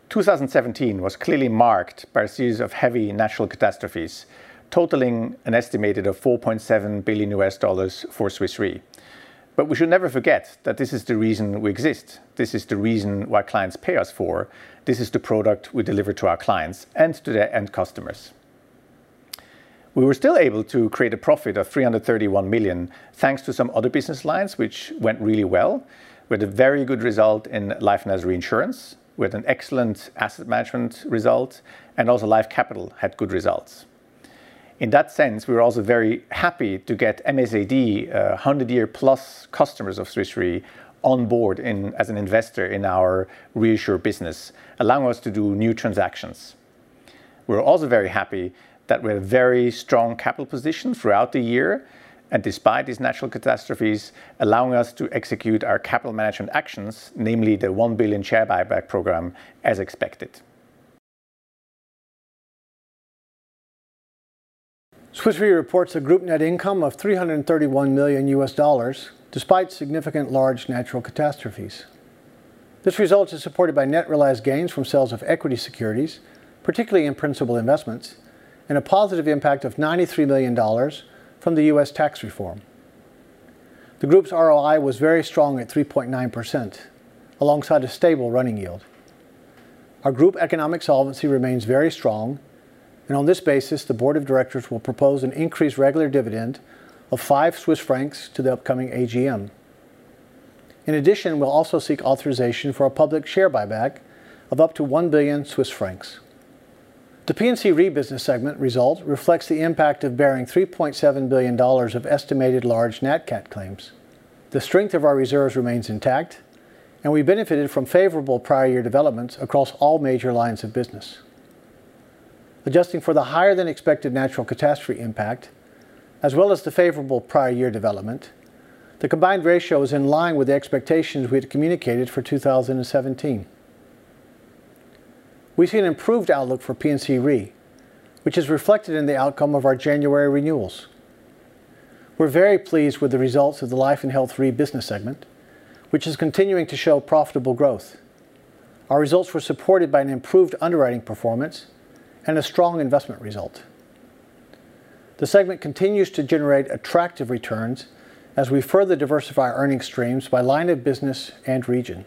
2017 was clearly marked by a series of heavy natural catastrophes, totaling an estimated of $4.7 billion for Swiss Re. But we should never forget that this is the reason we exist. This is the reason why clients pay us for. This is the product we deliver to our clients and to their end customers. We were still able to create a profit of $331 million thanks to some other business lines which went really well. We had a very good result in Life and Health Reinsurance, we had an excellent asset management result, and also Life Capital had good results. In that sense, we were also very happy to get MSAD, 100-year-plus customers of Swiss Re, on board as an investor in our ReAssure business, allowing us to do new transactions. We're also very happy that we have a very strong capital position throughout the year, and despite these natural catastrophes, allowing us to execute our capital management actions, namely the $1 billion share buyback program, as expected. Swiss Re reports a group net income of $331 million, despite significant large natural catastrophes. This result is supported by net realized gains from sales of equity securities, particularly in principal investments, and a positive impact of $93 million from the U.S. tax reform. The group's ROI was very strong at 3.9%, alongside a stable running yield. Our group economic solvency remains very strong, and on this basis, the Board of Directors will propose an increased regular dividend of 5 Swiss francs to the upcoming AGM. In addition, we'll also seek authorization for a public share buyback of up to 1 billion Swiss francs. The P&C Re business segment result reflects the impact of bearing $3.7 billion of estimated large Nat Cat claims. The strength of our reserves remains intact, and we benefited from favorable prior year developments across all major lines of business. Adjusting for the higher than expected natural catastrophe impact, as well as the favorable prior year development, the combined ratio is in line with the expectations we had communicated for 2017. We see an improved outlook for P&C Re, which is reflected in the outcome of our January renewals. We're very pleased with the results of the Life and Health Re business segment, which is continuing to show profitable growth. Our results were supported by an improved underwriting performance and a strong investment result. The segment continues to generate attractive returns as we further diversify earning streams by line of business and region.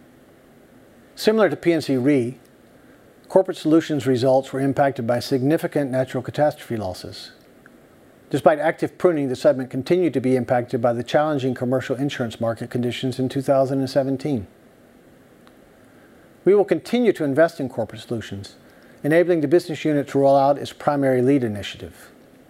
Similar to P&C Re, Corporate Solutions results were impacted by significant natural catastrophe losses. Despite active pruning, the segment continued to be impacted by the challenging commercial insurance market conditions in 2017. We will continue to invest in Corporate Solutions, enabling the business unit to roll out its primary lead initiative.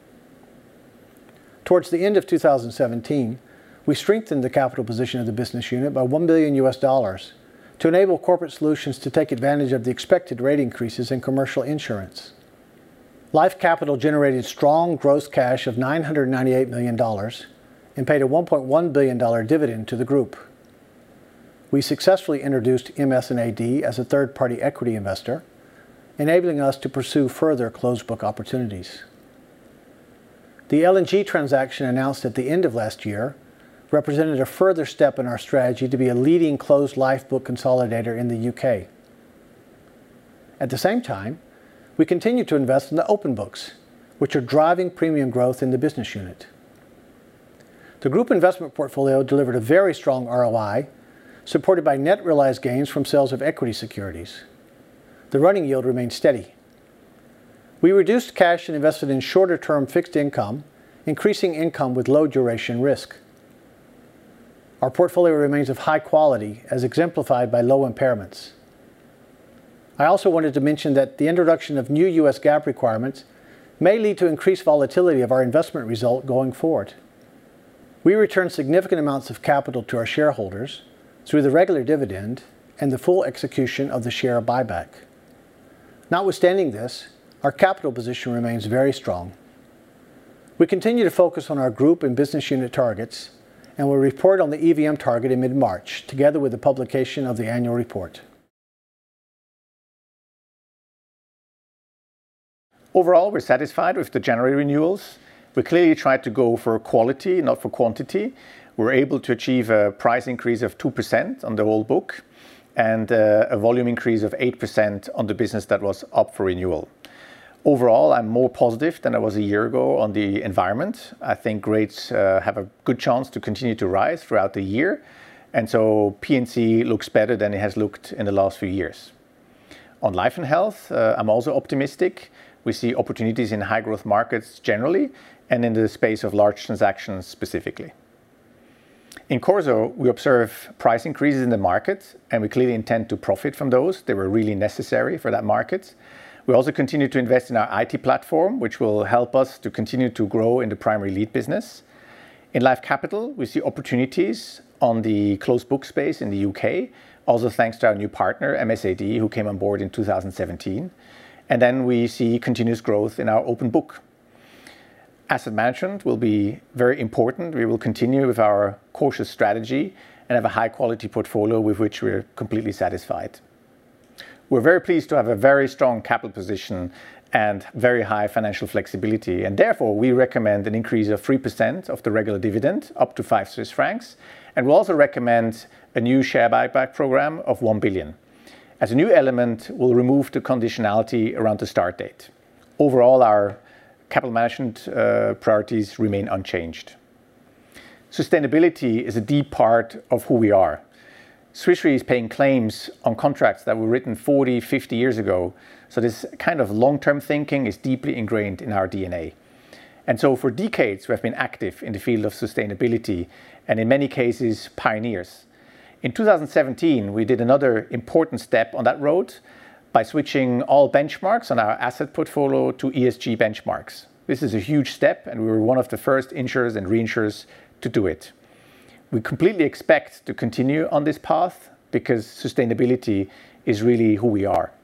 Towards the end of 2017, we strengthened the capital position of the business unit by $1 billion to enable Corporate Solutions to take advantage of the expected rate increases in commercial insurance. Life Capital generated strong gross cash of $998 million and paid a $1.1 billion dividend to the group. We successfully introduced MS&AD as a third-party equity investor, enabling us to pursue further closed book opportunities. The L&G transaction announced at the end of last year represented a further step in our strategy to be a leading closed life book consolidator in the UK. At the same time, we continue to invest in the open books, which are driving premium growth in the business unit. The group investment portfolio delivered a very strong ROI, supported by net realized gains from sales of equity securities. The running yield remained steady. We reduced cash and invested in shorter-term fixed income, increasing income with low duration risk. Our portfolio remains of high quality, as exemplified by low impairments. I also wanted to mention that the introduction of new US GAAP requirements may lead to increased volatility of our investment result going forward. We return significant amounts of capital to our shareholders through the regular dividend and the full execution of the share buyback. Notwithstanding this, our capital position remains very strong. We continue to focus on our group and business unit targets, and will report on the EVM target in mid-March, together with the publication of the annual report. Overall, we're satisfied with the January renewals. We clearly tried to go for quality, not for quantity. We're able to achieve a price increase of 2% on the whole book. and a volume increase of 8% on the business that was up for renewal. Overall, I'm more positive than I was a year ago on the environment. I think rates have a good chance to continue to rise throughout the year, and so P&C looks better than it has looked in the last few years. On life and health, I'm also optimistic. We see opportunities in high growth markets generally and in the space of large transactions specifically. In Corso, we observe price increases in the market, and we clearly intend to profit from those. They were really necessary for that market. We also continue to invest in our IT platform, which will help us to continue to grow in the primary lead business. In Life Capital, we see opportunities on the closed book space in the UK, also thanks to our new partner, MSAD, who came on board in 2017. And then we see continuous growth in our open book. Asset management will be very important. We will continue with our cautious strategy and have a high quality portfolio with which we're completely satisfied. We're very pleased to have a very strong capital position and very high financial flexibility, and therefore we recommend an increase of 3% of the regular dividend up to 5 Swiss francs, and we'll also recommend a new share buyback program of 1 billion. As a new element, we'll remove the conditionality around the start date. Overall, our capital management priorities remain unchanged. Sustainability is a deep part of who we are. Swiss Re is paying claims on contracts that were written 40, 50 years ago. So this kind of long-term thinking is deeply ingrained in our DNA. And so for decades, we have been active in the field of sustainability and in many cases, pioneers. In 2017, we did another important step on that road by switching all benchmarks on our asset portfolio to ESG benchmarks. This is a huge step, and we were one of the first insurers and reinsurers to do it. We completely expect to continue on this path because sustainability is really who we are.